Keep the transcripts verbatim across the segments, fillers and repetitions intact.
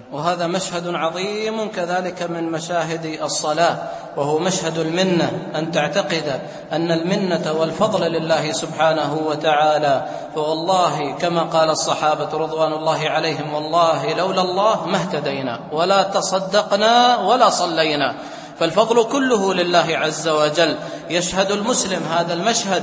وهذا مشهد عظيم كذلك من مشاهد الصلاة، وهو مشهد المنة، أن تعتقد أن المنة والفضل لله سبحانه وتعالى. فوالله كما قال الصحابة رضوان الله عليهم: والله لولا الله ما اهتدينا ولا تصدقنا ولا صلينا. فالفضل كله لله عز وجل. يشهد المسلم هذا المشهد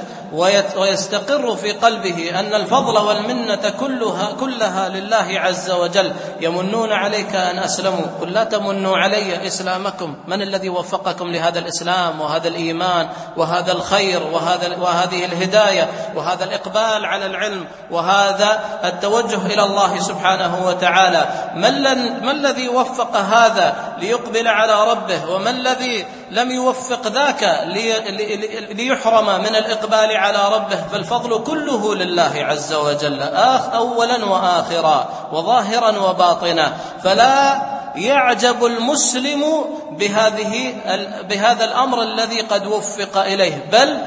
ويستقر في قلبه أن الفضل والمنة كلها, كلها لله عز وجل. يمنون عليك أن أسلموا، قل لا تمنوا علي إسلامكم، من الذي وفقكم لهذا الإسلام وهذا الإيمان وهذا الخير وهذا وهذه الهداية وهذا الإقبال على العلم وهذا التوجه إلى الله سبحانه وتعالى؟ ما الذي وفق هذا ليقبل على ربه، وما الذي لم يوفق ذاك ليحرم من الإقبال على ربه؟ فالفضل كله لله عز وجل، آخ أولا وآخرا وظاهرا وباطنا. فلا يعجب المسلم بهذه بهذا الأمر الذي قد وفق إليه، بل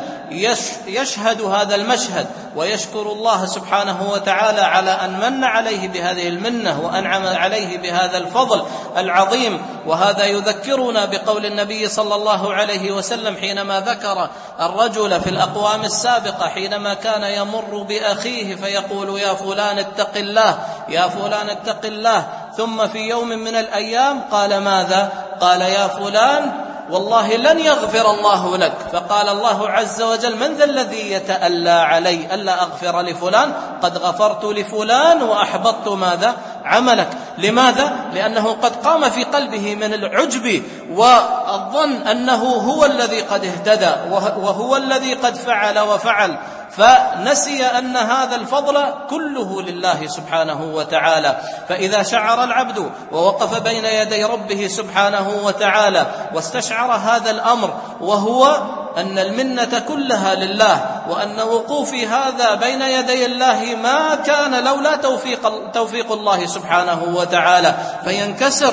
يشهد هذا المشهد ويشكر الله سبحانه وتعالى على أن من عليه بهذه المنة وأنعم عليه بهذا الفضل العظيم. وهذا يذكرنا بقول النبي صلى الله عليه وسلم حينما ذكر الرجل في الأقوام السابقة حينما كان يمر بأخيه فيقول: يا فلان اتق الله، يا فلان اتق الله. ثم في يوم من الأيام قال ماذا؟ قال: يا فلان والله لن يغفر الله لك. فقال الله عز وجل: من ذا الذي يتألى علي ألا أغفر لفلان؟ قد غفرت لفلان وأحبطت ماذا؟ عملك. لماذا؟ لأنه قد قام في قلبه من العجب والظن أنه هو الذي قد اهتدى وهو الذي قد فعل وفعل، فنسي أن هذا الفضل كله لله سبحانه وتعالى. فإذا شعر العبد ووقف بين يدي ربه سبحانه وتعالى واستشعر هذا الأمر، وهو أن المنة كلها لله، وأن وقوفي هذا بين يدي الله ما كان لولا توفيق, توفيق الله سبحانه وتعالى، فينكسر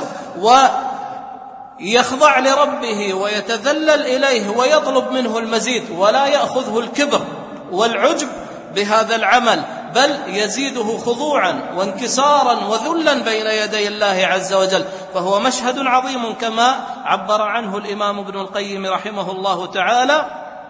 ويخضع لربه ويتذلل إليه ويطلب منه المزيد، ولا يأخذه الكبر والعجب بهذا العمل، بل يزيده خضوعا وانكسارا وذلا بين يدي الله عز وجل. فهو مشهد عظيم كما عبر عنه الإمام ابن القيم رحمه الله تعالى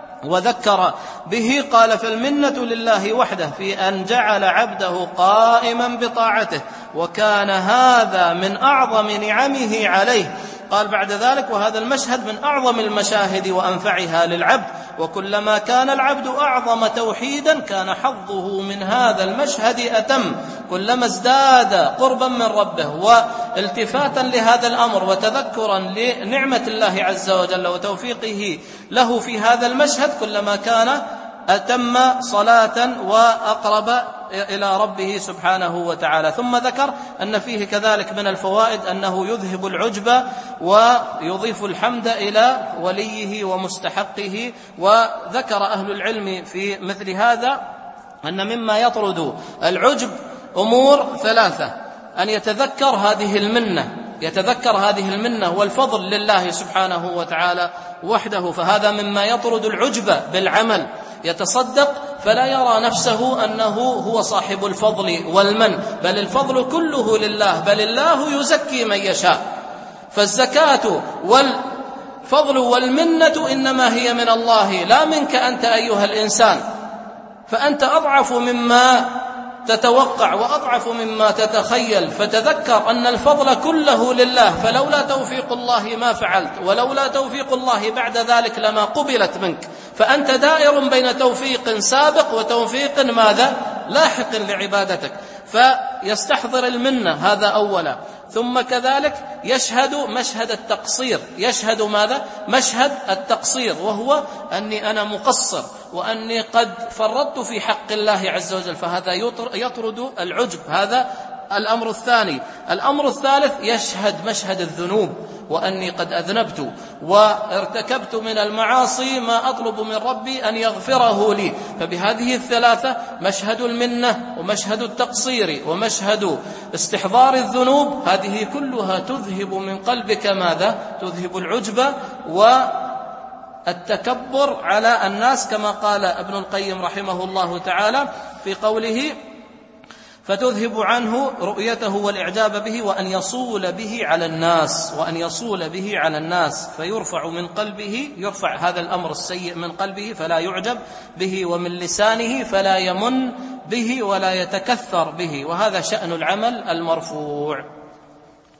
وذكر به. قال: فالمنة لله وحده في أن جعل عبده قائما بطاعته، وكان هذا من أعظم نعمه عليه. قال بعد ذلك: وهذا المشهد من أعظم المشاهد وأنفعها للعبد، وكلما كان العبد أعظم توحيدا كان حظه من هذا المشهد أتم. كلما ازداد قربا من ربه والتفاتا لهذا الأمر وتذكرا لنعمة الله عز وجل وتوفيقه له في هذا المشهد، كلما كان أتم صلاة وأقرب إلى ربه سبحانه وتعالى. ثم ذكر أن فيه كذلك من الفوائد أنه يذهب العجب ويضيف الحمد إلى وليه ومستحقه. وذكر أهل العلم في مثل هذا أن مما يطرد العجب أمور ثلاثة: أن يتذكر هذه المنة يتذكر هذه المنة والفضل لله سبحانه وتعالى وحده، فهذا مما يطرد العجب بالعمل. يتصدق فلا يرى نفسه أنه هو صاحب الفضل والمن، بل الفضل كله لله، بل الله يزكي من يشاء. فالزكاة والفضل والمنة إنما هي من الله لا منك أنت أيها الإنسان، فأنت أضعف مما تتوقع وأضعف مما تتخيل. فتذكر أن الفضل كله لله، فلولا توفيق الله ما فعلت، ولولا توفيق الله بعد ذلك لما قبلت منك. فأنت دائر بين توفيق سابق وتوفيق ماذا؟ لاحق لعبادتك. فيستحضر المنة، هذا أولا. ثم كذلك يشهد مشهد التقصير، يشهد ماذا؟ مشهد التقصير، وهو أني أنا مقصر وأني قد فرطت في حق الله عز وجل، فهذا يطرد العجب. هذا الأمر الثاني. الأمر الثالث يشهد مشهد الذنوب، وأني قد أذنبت وارتكبت من المعاصي ما أطلب من ربي أن يغفره لي. فبهذه الثلاثة، مشهد المنة ومشهد التقصير ومشهد استحضار الذنوب، هذه كلها تذهب من قلبك ماذا؟ تذهب العجب والتكبر على الناس، كما قال ابن القيم رحمه الله تعالى في قوله: فتذهب عنه رؤيته والإعجاب به، وأن يصول به على الناس وأن يصول به على الناس فيرفع من قلبه، يرفع هذا الأمر السيء من قلبه فلا يعجب به، ومن لسانه فلا يمن به ولا يتكثر به، وهذا شأن العمل المرفوع.